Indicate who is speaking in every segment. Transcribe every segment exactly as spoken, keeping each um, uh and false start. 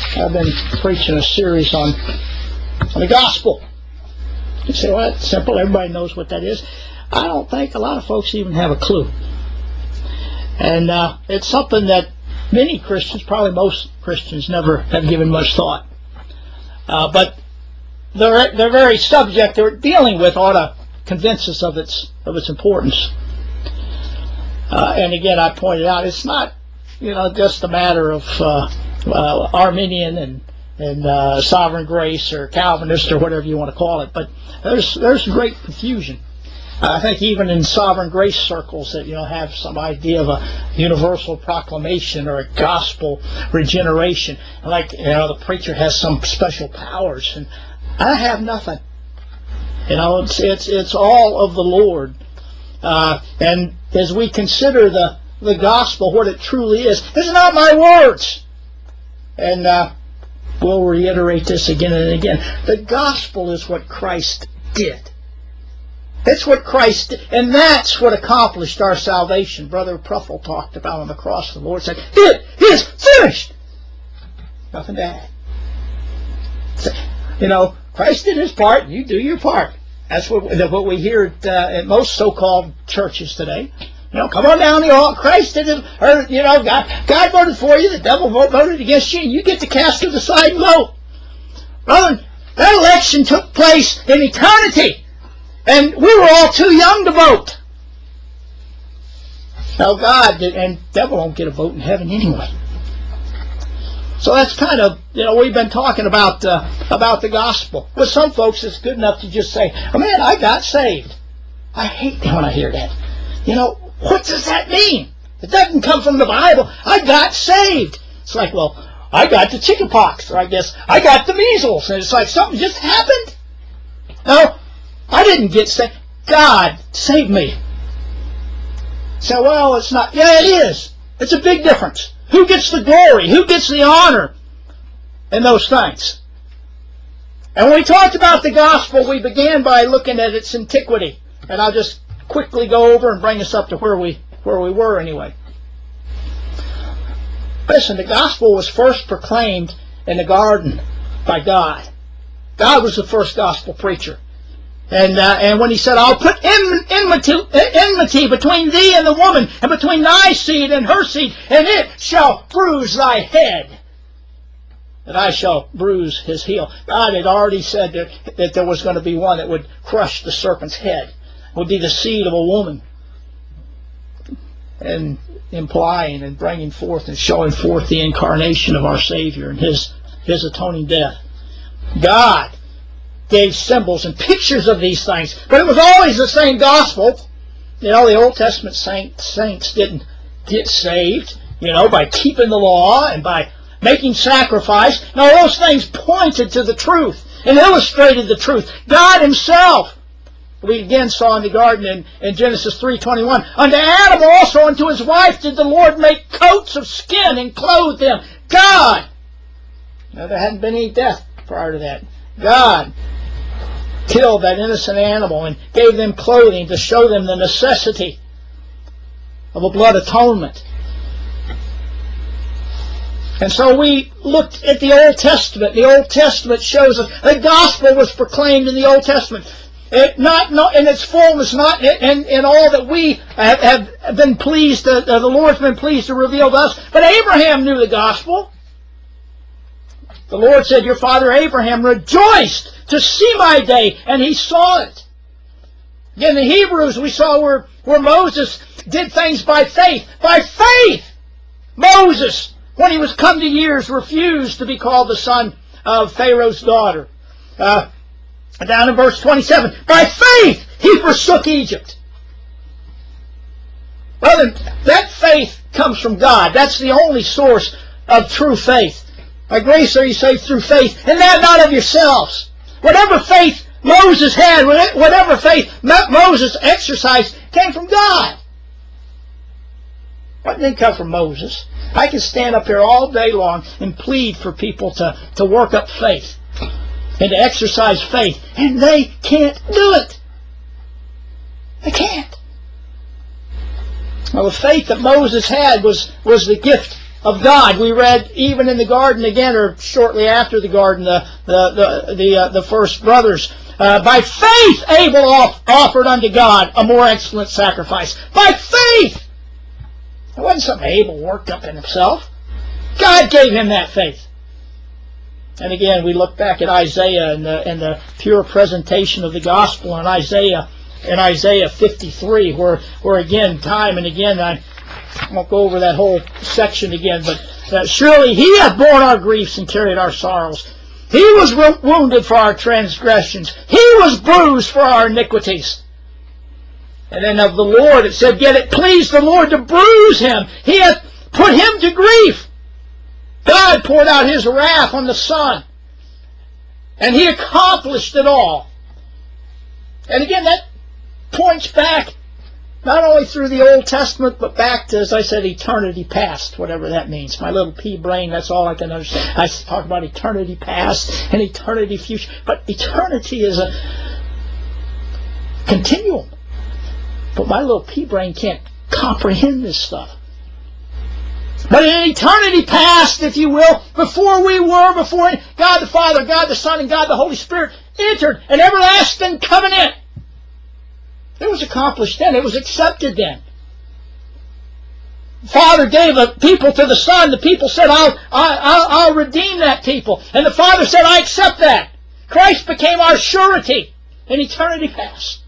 Speaker 1: I've been preaching a series on, on the gospel. You say, well, it's simple. Everybody knows what that is. I don't think a lot of folks even have a clue. And uh, it's something that many Christians, probably most Christians, never have given much thought. Uh, but the, the very subject they're dealing with ought to convince us of its, of its importance. Uh, and again, I pointed out, it's not, you know, just a matter of uh, uh, Arminian and and uh, sovereign grace or Calvinist or whatever you want to call it, but there's there's great confusion. Uh, I think even in sovereign grace circles that you know have some idea of a universal proclamation or a gospel regeneration, like you know the preacher has some special powers, and I have nothing. You know, it's it's it's all of the Lord. Uh, and as we consider the, the gospel, what it truly is, it's not my words. And uh, we'll reiterate this again and again. The gospel is what Christ did. That's what Christ did. And that's what accomplished our salvation. Brother Pruffle talked about on the cross. The Lord said, it is finished. Nothing to add. So, you know, Christ did his part, you do your part. That's what, what we hear at, uh, at most so-called churches today. You know, come on down the aisle. Christ did it. Or, you know, God, God voted for you. The devil voted against you. And you get to cast to the side and vote. Brother, that election took place in eternity. And we were all too young to vote. Now, God did, and the devil won't get a vote in heaven anyway. So that's kind of, you know, we've been talking about uh, about the gospel. With some folks, it's good enough to just say, oh man, I got saved. I hate when I hear that. You know, what does that mean? It doesn't come from the Bible. I got saved. It's like, well, I got the chickenpox, or I guess I got the measles. And it's like something just happened. No, I didn't get saved. God saved me. So, well, it's not. Yeah, it is. It's a big difference. Who gets the glory? Who gets the honor in those things? And when we talked about the gospel, we began by looking at its antiquity. And I'll just quickly go over and bring us up to where we where we were anyway. Listen, the gospel was first proclaimed in the garden by God. God was the first gospel preacher. And uh, and when he said, I'll put enmity, enmity between thee and the woman, and between thy seed and her seed, and it shall bruise thy head, and I shall bruise his heel. God had already said that, that there was going to be one that would crush the serpent's head. It would be the seed of a woman. And implying and bringing forth and showing forth the incarnation of our Savior and his, his atoning death. God gave symbols and pictures of these things, but it was always the same gospel. You know, the Old Testament saint, saints didn't get saved, you know, by keeping the law and by making sacrifice. No, those things pointed to the truth and illustrated the truth. God himself, we again saw in the garden in, in Genesis three twenty-one, unto Adam also unto his wife did the Lord make coats of skin and clothe them. God. Now, there hadn't been any death prior to that. God killed that innocent animal and gave them clothing to show them the necessity of a blood atonement. And so we looked at the Old Testament. The Old Testament shows us the gospel was proclaimed in the Old Testament. It not, not in its fullness, not in, in all that we have, have been pleased, uh, the Lord's been pleased to reveal to us. But Abraham knew the gospel. The Lord said, your father Abraham rejoiced to see my day, and he saw it. In the Hebrews, we saw where, where Moses did things by faith. By faith! Moses, when he was come to years, refused to be called the son of Pharaoh's daughter. Uh, down in verse twenty-seven, by faith he forsook Egypt. Well, that faith comes from God. That's the only source of true faith. By grace are you saved through faith, and that not of yourselves. Whatever faith Moses had, whatever faith Moses exercised, came from God. What didn't come from Moses? I can stand up here all day long and plead for people to, to work up faith and to exercise faith, and they can't do it. They can't. Well, the faith that Moses had was, was the gift of God. We read even in the garden again, or shortly after the garden, the the the the, uh, the first brothers. Uh, by faith Abel off, offered unto God a more excellent sacrifice. By faith! It wasn't something Abel worked up in himself. God gave him that faith. And again, we look back at Isaiah and the, and the pure presentation of the gospel in Isaiah in Isaiah fifty-three, where, where again, time and again, I won't go over that whole section again, but uh, surely He hath borne our griefs and carried our sorrows. He was wounded for our transgressions. He was bruised for our iniquities. And then of the Lord it said, yet it pleased the Lord to bruise him. He hath put him to grief. God poured out His wrath on the Son. And He accomplished it all. And again, that points back not only through the Old Testament, but back to, as I said, eternity past, whatever that means. My little pea brain, that's all I can understand. I talk about eternity past and eternity future. But eternity is a continuum. But my little pea brain can't comprehend this stuff. But in eternity past, if you will, before we were, before God the Father, God the Son, and God the Holy Spirit entered an everlasting covenant, it was accomplished then. It was accepted then. The Father gave the people to the Son. The people said, I'll, I'll, I'll redeem that people. And the Father said, I accept that. Christ became our surety in eternity past.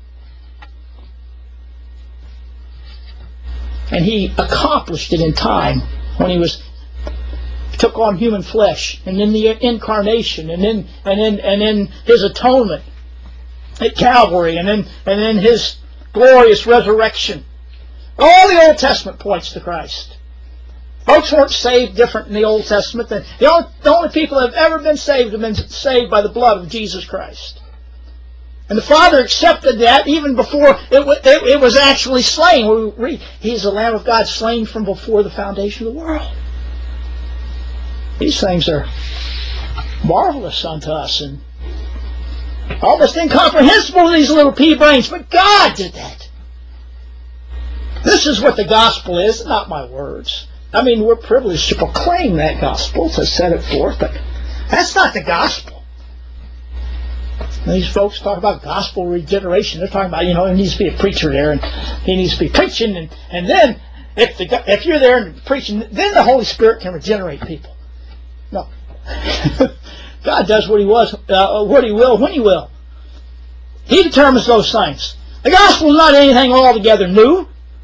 Speaker 1: And He accomplished it in time when He was took on human flesh, and in the incarnation, and in and in and in His atonement at Calvary, and in and in His glorious resurrection. All the Old Testament points to Christ. Folks weren't saved different in the Old Testament. Than the only, the only people that have ever been saved have been saved by the blood of Jesus Christ. And the Father accepted that even before it, it, it was actually slain. We read, He's the Lamb of God slain from before the foundation of the world. These things are marvelous unto us and almost incomprehensible to these little pea brains, but God did that. This is what the gospel is, not my words. I mean, we're privileged to proclaim that gospel, to set it forth, but that's not the gospel. And these folks talk about gospel regeneration. They're talking about, you know, there needs to be a preacher there, and he needs to be preaching, and, and then if the, if you're there and preaching, then the Holy Spirit can regenerate people. No. God does what He was, uh, what He will, when He will. He determines those things. The gospel is not anything altogether new.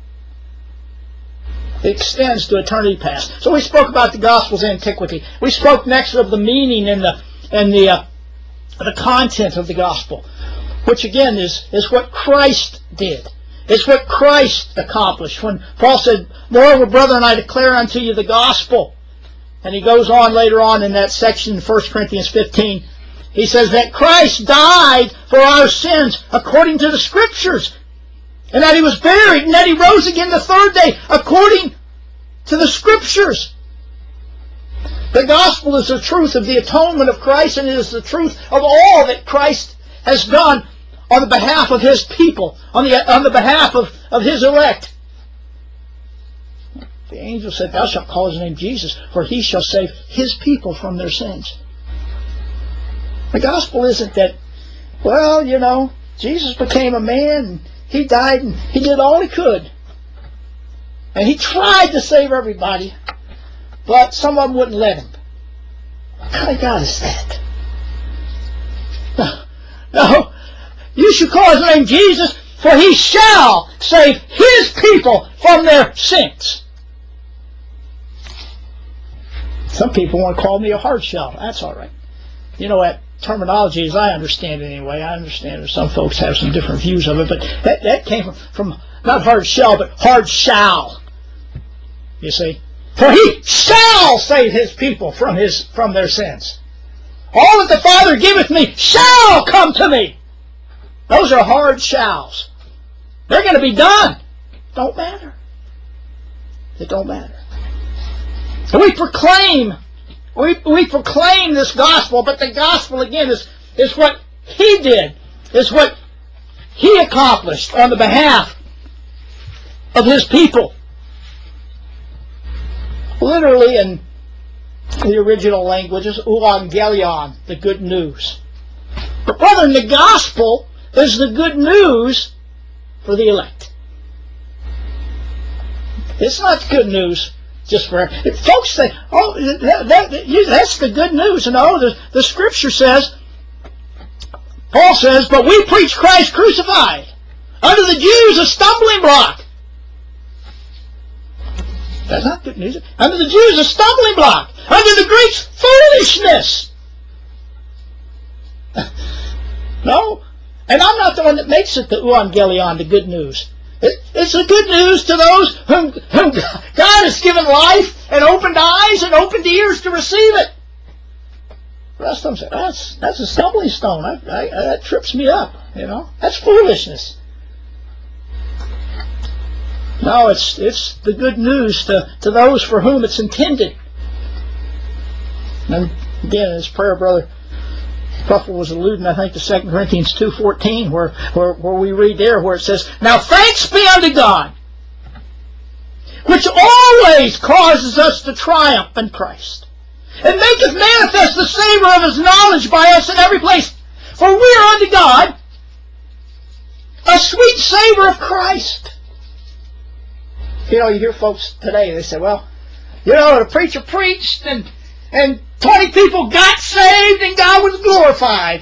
Speaker 1: It extends to eternity past. So we spoke about the gospel's antiquity. We spoke next of the meaning and the and the uh, the content of the gospel, which again is is what Christ did. It's what Christ accomplished. When Paul said, "Moreover, brethren, I declare unto you the gospel." And he goes on later on in that section in First Corinthians fifteen. He says that Christ died for our sins according to the Scriptures. And that He was buried, and that He rose again the third day according to the Scriptures. The gospel is the truth of the atonement of Christ, and it is the truth of all that Christ has done on the behalf of His people, on the, on the behalf of, of His elect. The angel said, "Thou shalt call His name Jesus, for He shall save His people from their sins." The gospel isn't that, well, you know, Jesus became a man, and He died, and He did all He could. And He tried to save everybody, but some of them wouldn't let Him. What kind of God is that? No, no. You should call His name Jesus, for He shall save His people from their sins. Some people want to call me a hard shell. That's all right. You know what? Terminology, as I understand it anyway, I understand that some folks have some different views of it, but that, that came from, from not hard shell, but hard shall. You see? For He shall save His people from his from their sins. All that the Father giveth me shall come to me. Those are hard shalls. They're going to be done. Don't matter. It don't matter. We proclaim We, we proclaim this gospel, but the gospel, again, is, is what He did, is what He accomplished on the behalf of His people. literally in the original language is euangelion, the good news. But brethren, the gospel is the good news for the elect. It's not good news just for folks say, oh, that, that, that's the good news. No, the, the scripture says, Paul says, but we preach Christ crucified, unto the Jews a stumbling block. That's not good news. Unto the Jews a stumbling block, unto the Greeks foolishness. No, and I'm not the one that makes it the euangelion, the good news. It, it's the good news to those whom, whom God has given life and opened eyes and opened ears to receive it. The rest of them say, that's, that's a stumbling stone. I, I, that trips me up. You know, that's foolishness. No, it's it's the good news to, to those for whom it's intended. And again, in his prayer, Brother Puffle was alluding, I think, to Second Corinthians two fourteen, where, where, where we read there, where it says, now thanks be unto God, which always causes us to triumph in Christ, and maketh manifest the savor of his knowledge by us in every place. For we are unto God a sweet savor of Christ. You know, you hear folks today, they say, well, you know, the preacher preached, and and twenty people got saved, and God was glorified.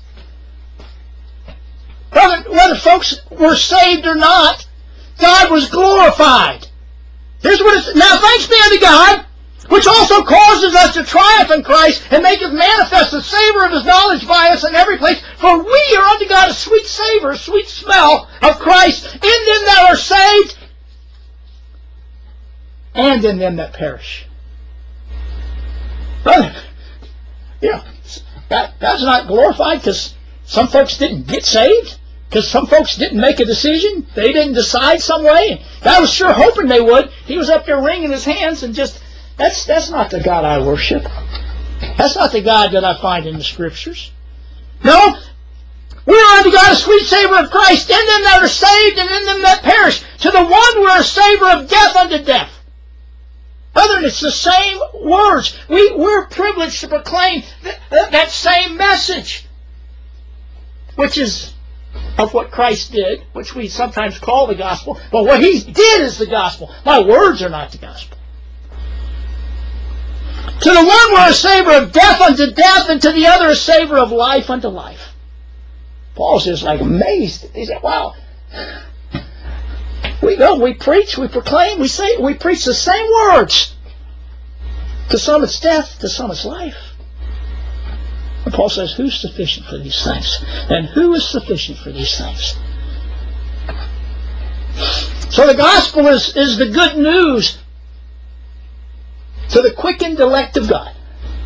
Speaker 1: Whether, whether folks were saved or not, God was glorified. Here's what it says. Now thanks be unto God, which also causes us to triumph in Christ, and maketh manifest the savor of his knowledge by us in every place. For we are unto God a sweet savor, a sweet smell of Christ in them that are saved, and in them that perish. Brother, you know, God, God's not glorified because some folks didn't get saved, because some folks didn't make a decision. They didn't decide some way. God was sure hoping they would. He was up there wringing his hands and just, that's that's not the God I worship. That's not the God that I find in the Scriptures. No, we are unto God a sweet savor of Christ in them that are saved and in them that perish. To the one we're a savor of death unto death. Brethren, it's the same words. We, we're privileged to proclaim th- th- that same message, which is of what Christ did, which we sometimes call the gospel, but what he did is the gospel. My words are not the gospel. To the one we're a savor of death unto death, and to the other a savor of life unto life. Paul's just like amazed. He said, wow. We go, we preach, we proclaim, we say, we preach the same words. To some it's death, to some it's life. And Paul says, who's sufficient for these things? And who is sufficient for these things? So the gospel is, is the good news to the quickened elect of God.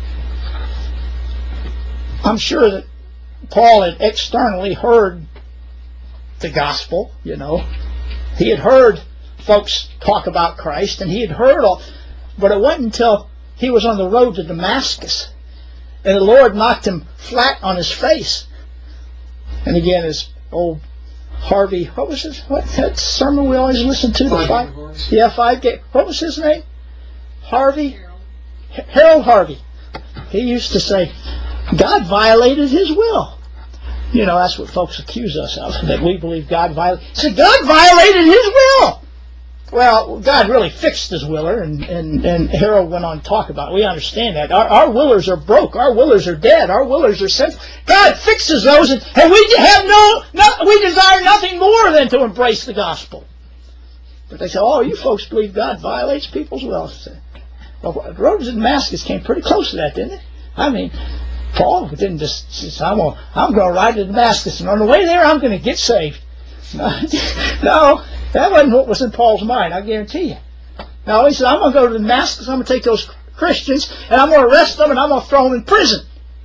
Speaker 1: I'm sure that Paul had externally heard the gospel, you know. He had heard folks talk about Christ, and he had heard all, but it wasn't until he was on the road to Damascus, and the Lord knocked him flat on his face. And again, as old Harvey, what was his, what that sermon we always listen to? The five, yeah, five day. What was his name? Harvey? Harold. Harold Harvey. He used to say, God violated his will. You know, that's what folks accuse us of, that we believe God violated. He said, God violated his will. Well, God really fixed his willer, and, and, and Harold went on to talk about it. We understand that. Our, our willers are broke. Our willers are dead. Our willers are sinful. God fixes those, and, and we have no, no, we desire nothing more than to embrace the gospel. But they say, oh, you folks believe God violates people's will. Well, the road to Damascus came pretty close to that, didn't it? I mean, Paul didn't just say, I'm going I'm to ride to Damascus, and on the way there, I'm going to get saved. No, that wasn't what was in Paul's mind, I guarantee you. No, he said, I'm going to go to Damascus, I'm going to take those Christians, and I'm going to arrest them, and I'm going to throw them in prison.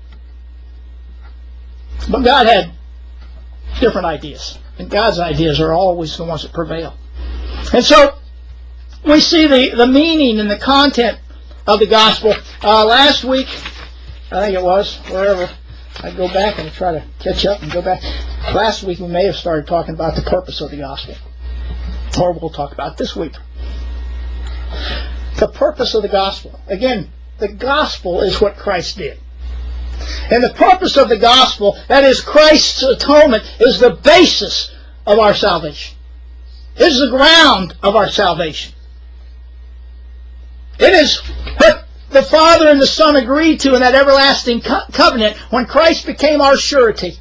Speaker 1: But God had different ideas, and God's ideas are always the ones that prevail. And so, we see the, the meaning and the content of the gospel. Uh, last week, I think it was, wherever, I go back and try to catch up and go back. Last week we may have started talking about the purpose of the gospel. Or we'll talk about it this week. the purpose of the gospel. Again, the gospel is what Christ did. And the purpose of the gospel, that is Christ's atonement, is the basis of our salvation. It is the ground of our salvation. It is what the Father and the Son agreed to in that everlasting co- covenant when Christ became our surety.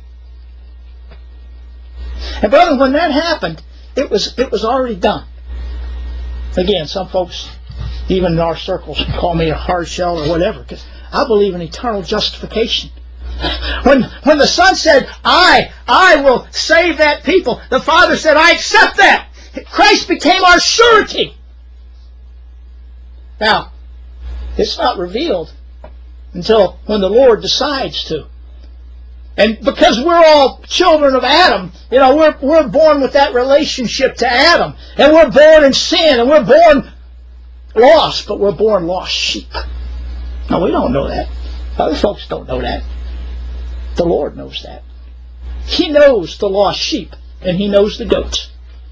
Speaker 1: And brother, when that happened, it was it was already done. Again, some folks, even in our circles, call me a hard shell or whatever, because I believe in eternal justification. When when the Son said, I, I will save that people, the Father said, I accept that. Christ became our surety. Now, it's not revealed until when the Lord decides to. And because we're all children of Adam, you know, we're we're born with that relationship to Adam. And we're born in sin, and we're born lost, but we're born lost sheep. Now, we don't know that. Other folks don't know that. The Lord knows that. He knows the lost sheep, and He knows the goats.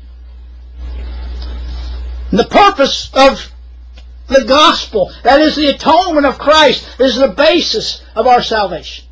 Speaker 1: And the purpose of the gospel, that is the atonement of Christ, is the basis of our salvation.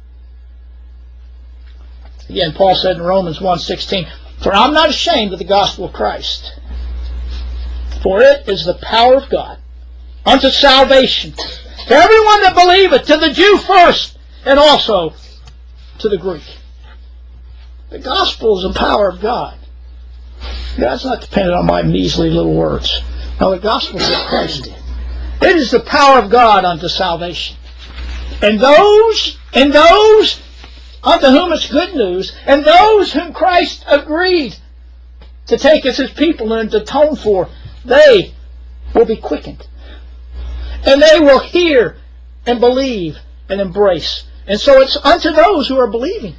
Speaker 1: Again, Paul said in Romans one sixteen, for I'm not ashamed of the gospel of Christ, for it is the power of God unto salvation to everyone that believeth, to the Jew first, and also to the Greek. The gospel is the power of God. God's not dependent on my measly little words. No, the gospel is what Christ did. It is the power of God unto salvation. And those, and those unto whom it's good news, and those whom Christ agreed to take as His people and to atone for, they will be quickened. And they will hear and believe and embrace. And so it's unto those who are believing.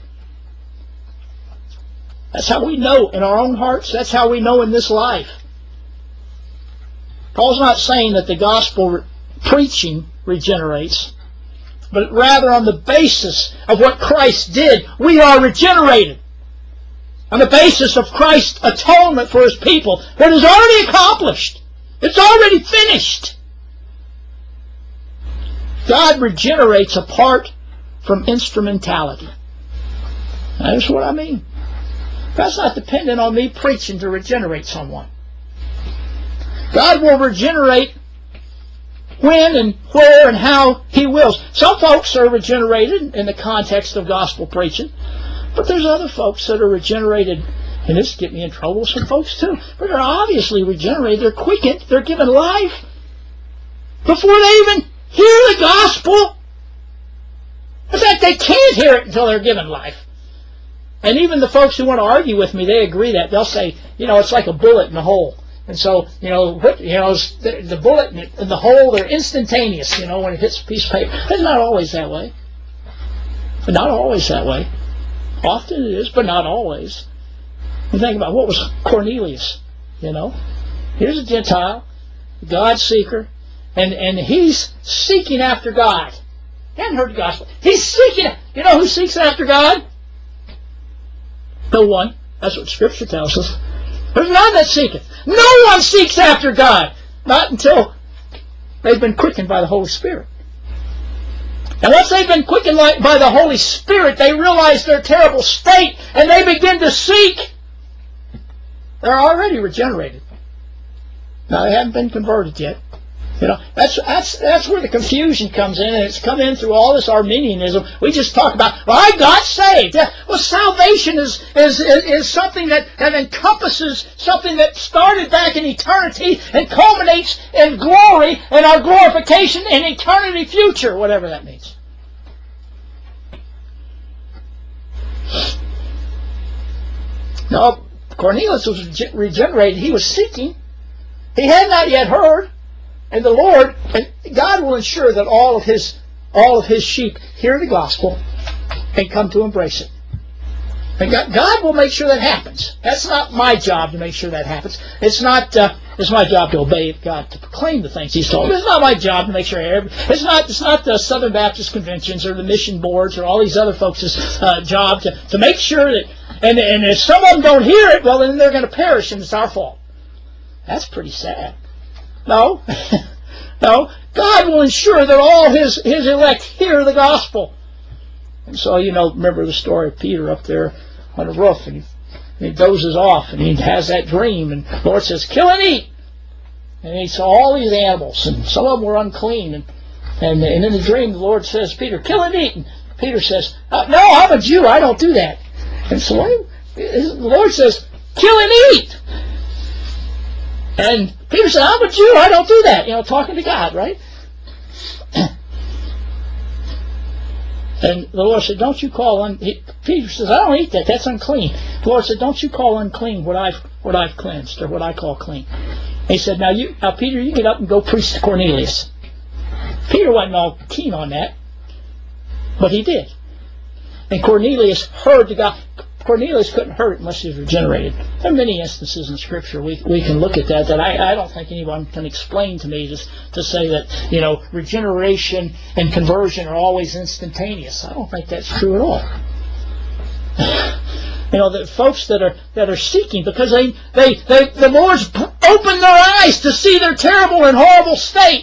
Speaker 1: That's how we know in our own hearts. That's how we know in this life. Paul's not saying that the gospel re- preaching regenerates, but rather on the basis of what Christ did, we are regenerated. On the basis of Christ's atonement for His people, that is already accomplished. It's already finished. God regenerates apart from instrumentality. That's what I mean. God's not dependent on me preaching to regenerate someone. God will regenerate when and where and how He wills. Some folks are regenerated in the context of gospel preaching, but there's other folks that are regenerated, and this get me in trouble with some folks too, but they're obviously regenerated, they're quickened, they're given life before they even hear the gospel. In fact, they can't hear it until they're given life. And even the folks who want to argue with me, they agree that. They'll say, you know, it's like a bullet in a hole. And so, you know, what, you know, the, the bullet and the hole, they're instantaneous, you know, when it hits a piece of paper. It's not always that way. But not always that way. Often it is, but not always. You think about what was Cornelius, you know. Here's a Gentile, God seeker, and, and he's seeking after God. He hadn't heard the gospel. He's seeking. You know who seeks after God? No one. That's what Scripture tells us. There's none that seeketh. No one seeks after God. Not until they've been quickened by the Holy Spirit. And once they've been quickened by the Holy Spirit, they realize their terrible state, and they begin to seek. They're already regenerated. Now, they haven't been converted yet. You know, that's that's that's where the confusion comes in, and it's come in through all this Arminianism. We just talk about, well, I got saved. Well, salvation is is is something that, that encompasses something that started back in eternity and culminates in glory and our glorification in eternity future, whatever that means. No, Cornelius was regenerated. He was seeking. He had not yet heard. And the Lord, and God will ensure that all of His all of His sheep hear the gospel and come to embrace it. And God, God will make sure that happens. That's not my job to make sure that happens. It's not. Uh, it's my job to obey God, to proclaim the things He's told me. It's not my job to make sure. Every, it's not. It's not the Southern Baptist conventions or the mission boards or all these other folks' uh, job to, to make sure that. And and if some of them don't hear it, well, then they're going to perish, and it's our fault. That's pretty sad. No, No, God will ensure that all his, his elect hear the gospel. And so, you know, remember the story of Peter up there on the roof, and he, and he dozes off, and he has that dream, and the Lord says, kill and eat. And he saw all these animals, and some of them were unclean, and and, and in the dream the Lord says, Peter, kill and eat. And Peter says, uh, no, I'm a Jew, I don't do that. And so the Lord says, kill and eat. And Peter said, I'm a Jew, I don't do that. You know, talking to God, right? And the Lord said, don't you call un... He, Peter says, I don't eat that, that's unclean. The Lord said, don't you call unclean what I've what I've cleansed, or what I call clean. And he said, now you now Peter, you get up and go preach to Cornelius. Peter wasn't all keen on that, but he did. And Cornelius heard the God. Cornelius couldn't hear it unless he was regenerated. There are many instances in Scripture we we can look at that that I, I don't think anyone can explain to me to, to say that, you know, regeneration and conversion are always instantaneous. I don't think that's true at all. You know, the folks that are that are seeking, because they they, they the Lord's opened their eyes to see their terrible and horrible state,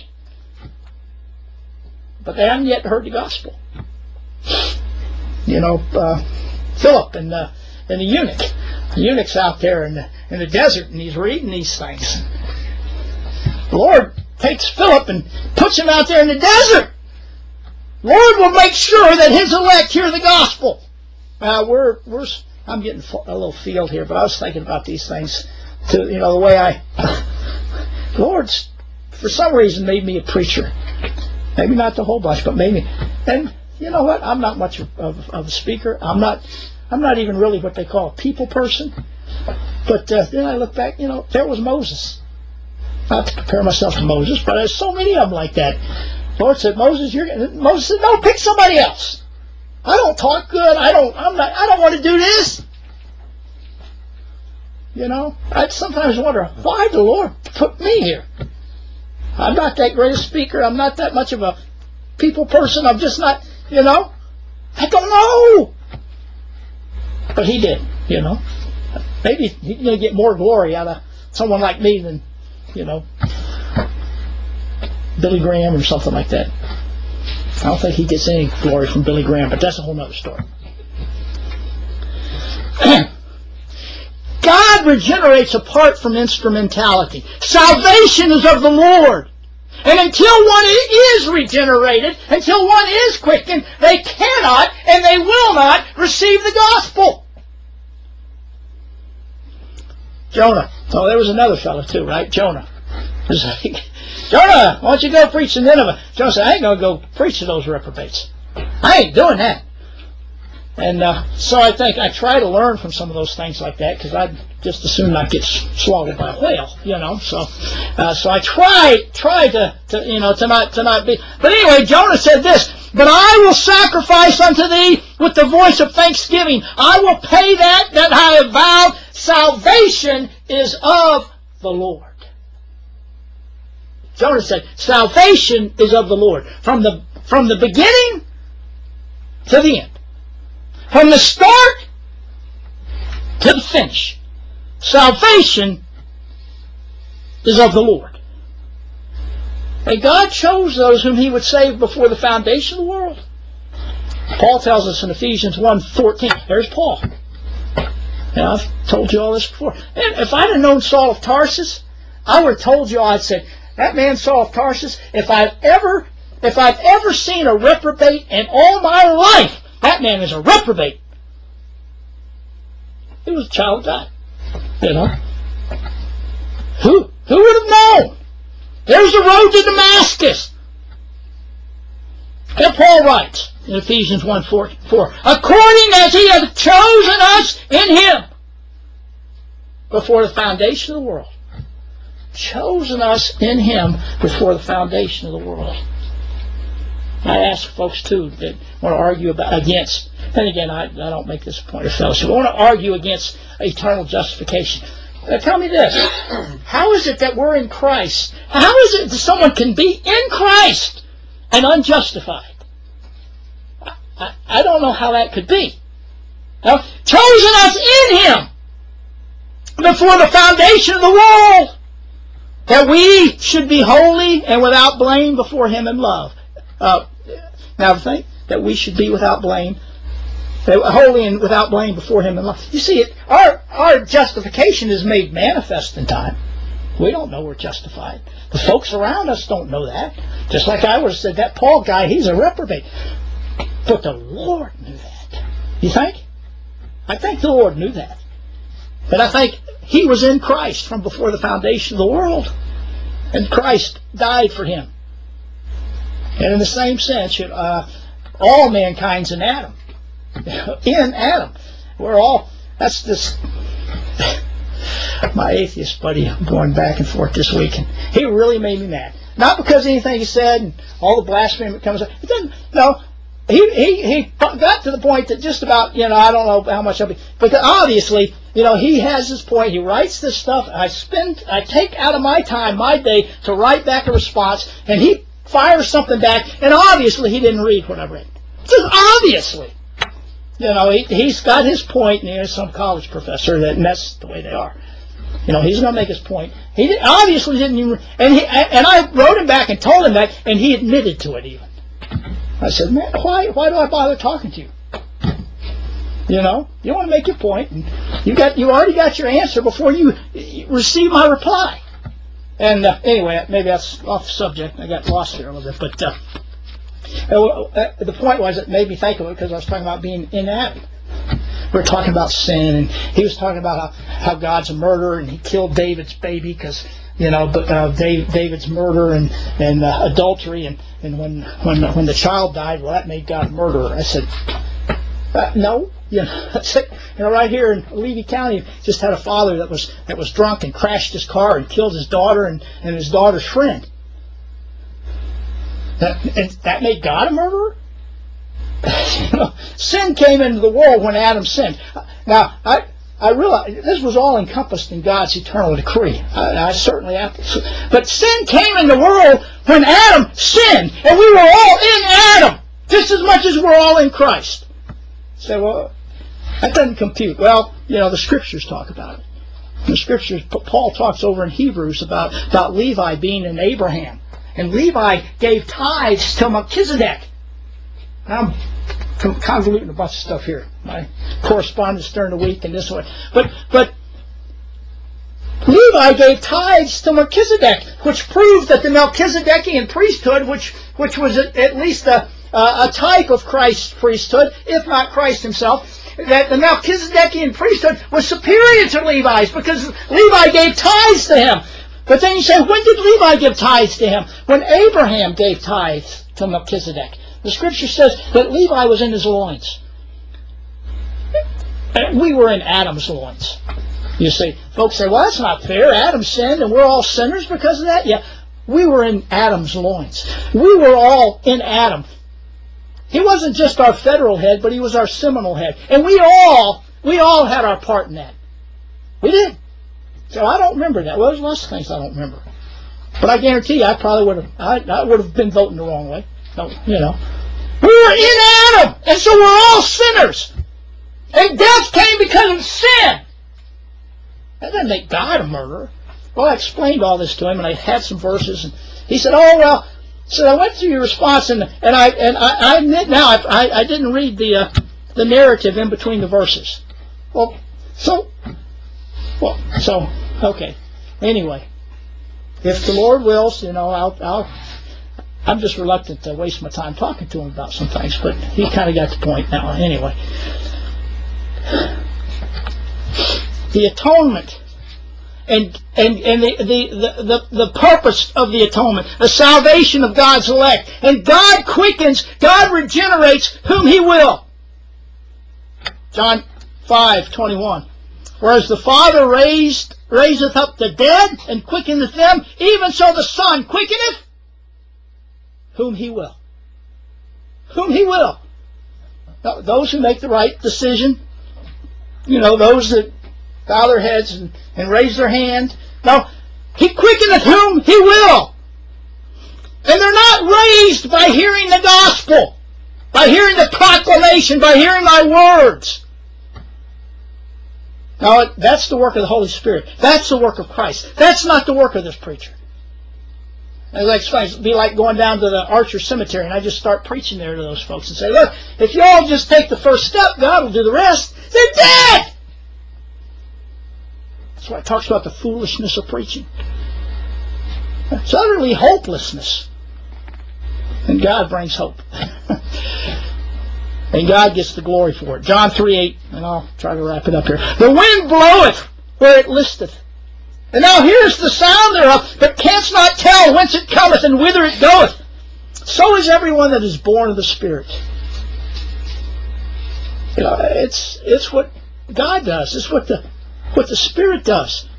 Speaker 1: but they haven't yet heard the gospel. You know, uh, Philip and the, and the eunuch. The eunuch's out there in the, in the desert, and he's reading these things. The Lord takes Philip and puts him out there in the desert. The Lord will make sure that his elect hear the gospel. Uh, we're we're I'm getting a little field here, but I was thinking about these things. To you know, the way I, the Lord's for some reason made me a preacher. Maybe not the whole bunch, but maybe. And you know what? I'm not much of, of, of a speaker. I'm not. I'm not even really what they call a people person. But uh, then I look back. You know, there was Moses. Not to compare myself to Moses, but there's so many of them like that. The Lord said, "Moses, you're." Moses said, "No, pick somebody else. I don't talk good. I don't. I'm not. I don't want to do this." You know, I sometimes wonder why the Lord put me here. I'm not that great a speaker. I'm not that much of a people person. I'm just not. You know, I don't know. But he did, you know. Maybe he's going to get more glory out of someone like me than, you know, Billy Graham or something like that. I don't think he gets any glory from Billy Graham, but that's a whole other story. God regenerates apart from instrumentality. Salvation is of the Lord. And until one is regenerated, until one is quickened, they cannot and they will not receive the gospel. Jonah. Oh, there was another fellow too, right? Jonah. It was like, Jonah, why don't you go preach to Nineveh? Jonah said, I ain't going to go preach to those reprobates. I ain't doing that. And uh, so I think I try to learn from some of those things like that, because I'd just as soon not get swallowed by a whale, you know. So, uh, so I try, try to, to, you know, to not, to not be. But anyway, Jonah said this: "But I will sacrifice unto thee with the voice of thanksgiving. I will pay that that I have vowed. Salvation is of the Lord." Jonah said, "Salvation is of the Lord from the from the beginning to the end." From the start to the finish, salvation is of the Lord. And God chose those whom He would save before the foundation of the world. Paul tells us in Ephesians one fourteen. There's Paul. Now, I've told you all this before. And if I'd have known Saul of Tarsus, I would have told you all. I'd said, that man Saul of Tarsus, if I've ever, if I've ever seen a reprobate in all my life, that man is a reprobate. He was a child of God. You know? Who who would have known? There's the road to Damascus. And Paul writes in Ephesians one four, according as He hath chosen us in Him before the foundation of the world. Chosen us in Him before the foundation of the world. I ask folks, too, that want to argue about against, and again, I, I don't make this a point of fellowship, I want to argue against eternal justification. Uh, tell me this. How is it that we're in Christ? How is it that someone can be in Christ and unjustified? I, I, I don't know how that could be. Now, chosen us in Him before the foundation of the world. that we should be holy and without blame before Him in love. Uh, now think that we should be without blame, holy and without blame before Him in love. You see, it, our our justification is made manifest in time. We don't know we're justified. The folks around us don't know that. Just like I would have said, that Paul guy, he's a reprobate. But the Lord knew that. You think? I think the Lord knew that. But I think He was in Christ from before the foundation of the world. And Christ died for him. And in the same sense, uh, all mankind's in Adam. In Adam. We're all, that's this, my atheist buddy going back and forth this week, and he really made me mad. Not because of anything he said and all the blasphemy that comes up. It doesn't, no. He, he, he got to the point that just about, you know, I don't know how much I'll be, but obviously, you know, he has his point. He writes this stuff. I spend, I take out of my time, my day, to write back a response, and he fires something back, and obviously he didn't read what I read. Just obviously. You know, he, he's got his point, and he's some college professor, that, and that's the way they are. You know, he's going to make his point. He did, obviously didn't even, and, he, and I wrote him back and told him that, and he admitted to it even. I said, man, why, why do I bother talking to you? You know, you want to make your point, and you got, you already got your answer before you, you receive my reply. And uh, anyway, maybe that's off the subject. I got lost here a little bit, but uh, uh, the point was, it made me think of it because I was talking about being in Adam. We were talking about sin, and he was talking about how, how God's a murderer, and He killed David's baby because, you know, but uh, Dave, David's murder and and uh, adultery, and and when when when the child died, well, that made God a murderer. I said, uh, no, you know, that's it. You know, right here in Levy County, just had a father that was that was drunk and crashed his car and killed his daughter and, and his daughter's friend. That and that made God a murderer? You know, sin came into the world when Adam sinned. Now, I I realize this was all encompassed in God's eternal decree. I, I certainly have to. But sin came in the world when Adam sinned, and we were all in Adam, just as much as we're all in Christ. So, well, that doesn't compute. Well, you know, the Scriptures talk about it. The Scriptures, Paul talks over in Hebrews about, about Levi being in Abraham. And Levi gave tithes to Melchizedek. Now, I'm convoluting a bunch of stuff here. My correspondence during the week and this one. But but Levi gave tithes to Melchizedek, which proved that the Melchizedekian priesthood, which which was at least a, a type of Christ's priesthood, if not Christ himself, that the Melchizedekian priesthood was superior to Levi's because Levi gave tithes to him. But then you say, when did Levi give tithes to him? When Abraham gave tithes to Melchizedek. The Scripture says that Levi was in his loins. And we were in Adam's loins. You see, folks say, well, that's not fair. Adam sinned and we're all sinners because of that. Yeah, we were in Adam's loins. We were all in Adam. He wasn't just our federal head, but he was our seminal head. And we all, we all had our part in that. We did. So I don't remember that. Well, there's lots of things I don't remember. But I guarantee you, I probably would have, I, I would have been voting the wrong way. No, you know. We were in Adam, and so we're all sinners. And death came because of sin. That doesn't make God a murderer. Well, I explained all this to him, and I had some verses, and he said, oh, well, so I went through your response, and, and I and I, I admit now, I, I, I didn't read the uh, the narrative in between the verses. Well, so, well, so, okay. Anyway, if the Lord wills, you know, I'll, I'll I'm just reluctant to waste my time talking to him about some things, but he kind of got the point now. Anyway, the atonement and and and the the, the the purpose of the atonement, the salvation of God's elect, and God quickens, God regenerates whom He will. John five twenty-one. Whereas the Father raised raiseth up the dead and quickeneth them, even so the Son quickeneth whom He will. Whom He will. Now, those who make the right decision, you know, those that bow their heads and, and raise their hand. Now, He quickeneth whom He will. And they're not raised by hearing the gospel, by hearing the proclamation, by hearing my words. Now, that's the work of the Holy Spirit. That's the work of Christ. That's not the work of this preacher. It's like, it'd be like going down to the Archer Cemetery, and I just start preaching there to those folks and say, look, if you all just take the first step, God will do the rest. They're dead! That's why it talks about the foolishness of preaching. It's utterly hopelessness. And God brings hope. And God gets the glory for it. John three eight, and I'll try to wrap it up here. The wind bloweth where it listeth. And now here's the sound thereof, but canst not tell whence it cometh and whither it goeth. So is everyone that is born of the Spirit. You know, it's it's what God does. It's what the what the Spirit does.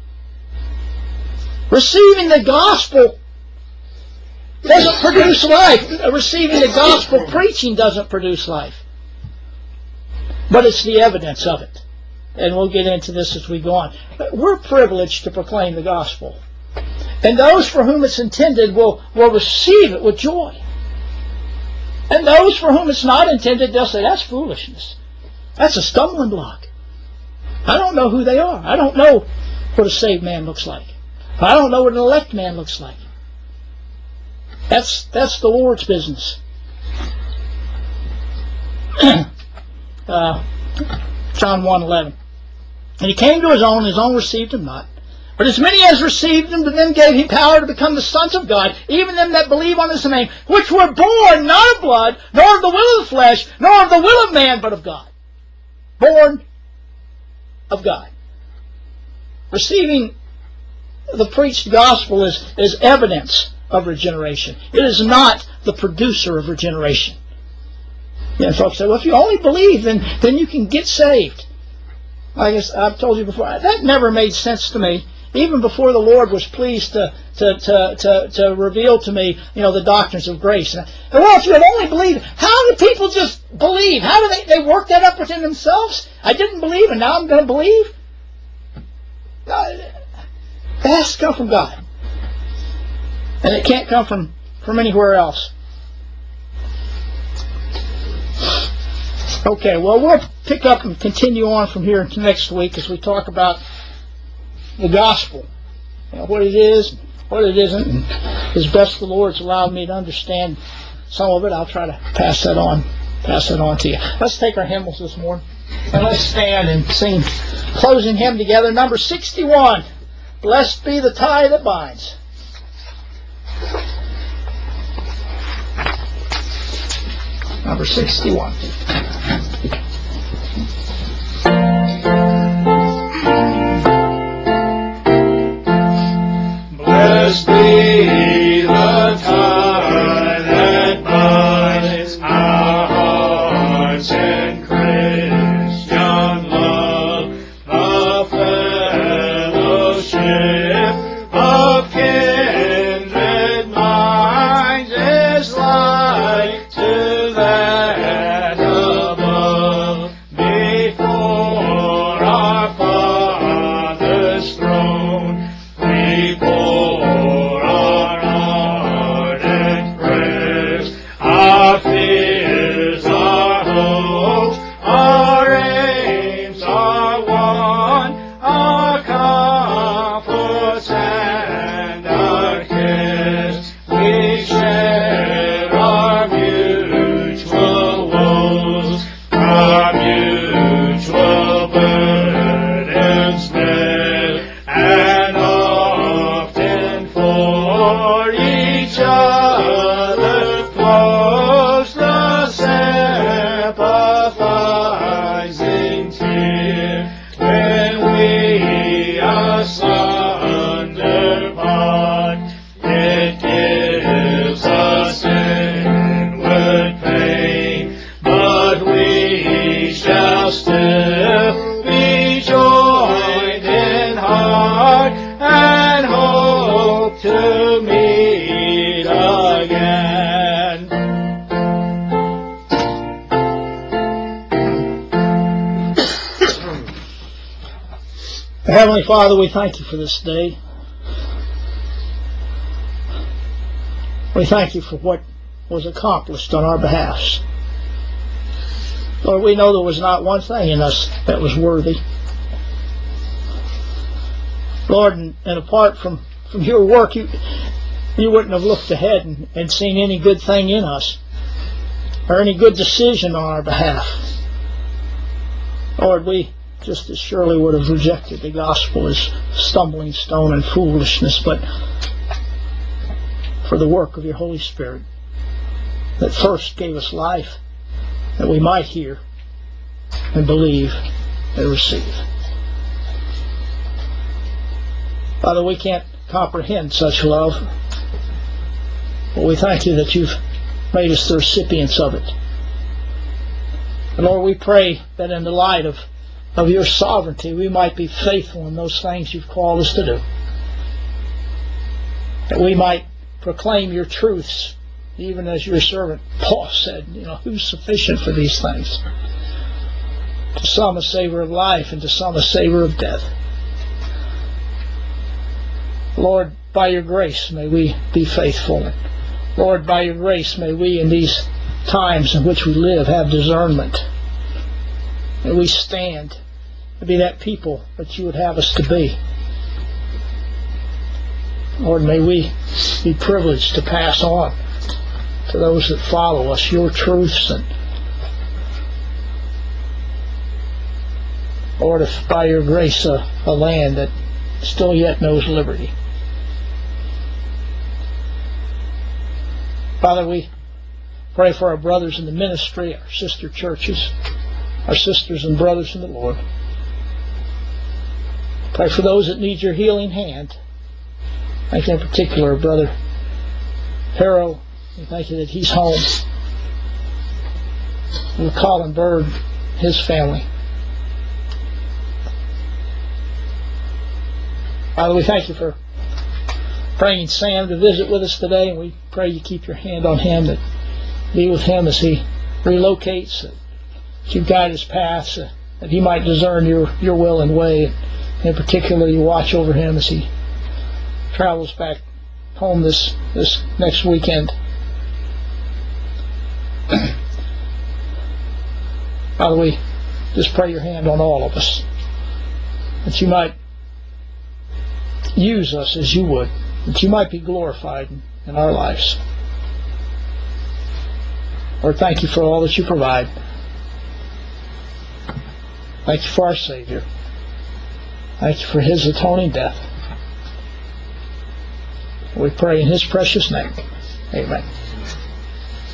Speaker 1: Receiving the gospel doesn't produce life. Receiving the gospel preaching doesn't produce life. But it's the evidence of it. And we'll get into this as we go on. We're privileged to proclaim the gospel. And those for whom it's intended will, will receive it with joy. And those for whom it's not intended, they'll say, that's foolishness. That's a stumbling block. I don't know who they are. I don't know what a saved man looks like. I don't know what an elect man looks like. That's that's the Lord's business. uh, John one eleven. And he came to his own, his own received him not. But as many as received him, to them gave he power to become the sons of God, even them that believe on his name, which were born not of blood, nor of the will of the flesh, nor of the will of man, but of God. Born of God. Receiving the preached gospel is, is evidence of regeneration. It is not the producer of regeneration. You know, folks say, well, if you only believe, then, then you can get saved. I guess I've told you before, that never made sense to me. Even before the Lord was pleased to to, to, to, to reveal to me, you know, the doctrines of grace. And, well, if you had only believed, how do people just believe? How do they, they work that up within themselves? I didn't believe, and now I'm going to believe? Uh, it has to come from God. And it can't come from, from anywhere else. Okay, well, we'll pick up and continue on from here until next week as we talk about the gospel. You know, what it is, what it isn't, and as best the Lord's allowed me to understand some of it, I'll try to pass that on, pass that on to you. Let's take our hymnals this morning, and let's stand and sing closing hymn together, number sixty-one, Blessed Be the Tie That Binds. Number sixty-one.
Speaker 2: Blessed be the tie that binds our hearts in Christian love, the fellowship of kindred minds is like to that above. Before our Father's throne we pour our ardent prayers, our fears, our hopes, our aims are one, our comforts and our cares. We share our mutual woes, our mutual burdens bear, and often for each other flows the sympathizing tear. When we asunder part, it gives us inward pain, but we shall still be joined in heart and hope to meet again.
Speaker 1: Heavenly Father, we thank you for this day. We thank you for what was accomplished on our behalf. Lord, we know there was not one thing in us that was worthy. Lord, and, and apart from, from your work, you, you wouldn't have looked ahead and, and seen any good thing in us, or any good decision on our behalf. Lord, we just as surely would have rejected the gospel as stumbling stone and foolishness, but for the work of your Holy Spirit that first gave us life, that we might hear and believe and receive. Father, we can't comprehend such love, but we thank you that you've made us the recipients of it. And Lord, we pray that in the light of, of your sovereignty, we might be faithful in those things you've called us to do. That we might proclaim your truths, even as your servant Paul said, you know, who's sufficient for these things? To some a savor of life, and to some a savor of death. Lord, by your grace may we be faithful. Lord, by your grace may we in these times in which we live have discernment. May we stand to be that people that you would have us to be. Lord, may we be privileged to pass on to those that follow us your truths. And Lord, if by your grace a, a land that still yet knows liberty. Father, we pray for our brothers in the ministry, our sister churches, our sisters and brothers in the Lord. Pray for those that need your healing hand. Thank you in particular, Brother Harrow. We thank you that he's home. And Colin Bird, his family. Father, we thank you for bringing Sam to visit with us today, and we pray you keep your hand on him, that be with him as he relocates, that you guide his paths, that he might discern your, your will and way. And in particular, you watch over him as he travels back home this, this next weekend. Father, we just pray your hand on all of us, that you might use us as you would, that you might be glorified in, in our lives. Lord, thank you for all that you provide. Thank you for our Savior. Thank you for his atoning death. We pray in his precious name. Amen.